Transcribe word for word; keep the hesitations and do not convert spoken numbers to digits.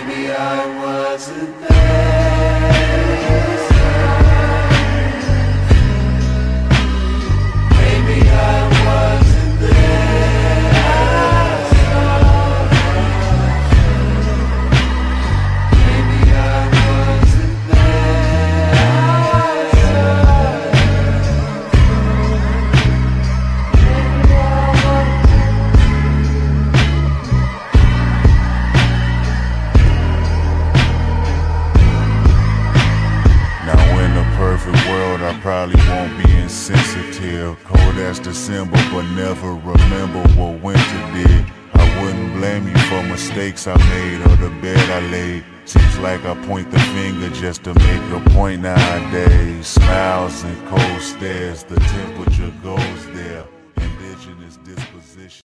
Maybe I wasn't there. Maybe I wasn't there. Maybe I wasn't Perfect world, I probably won't be insensitive. Cold as December, but never remember what winter did. I wouldn't blame you for mistakes I made or the bed I laid. Seems like I point the finger just to make a point nowadays. Smiles and cold stares, the temperature goes there. Indigenous disposition.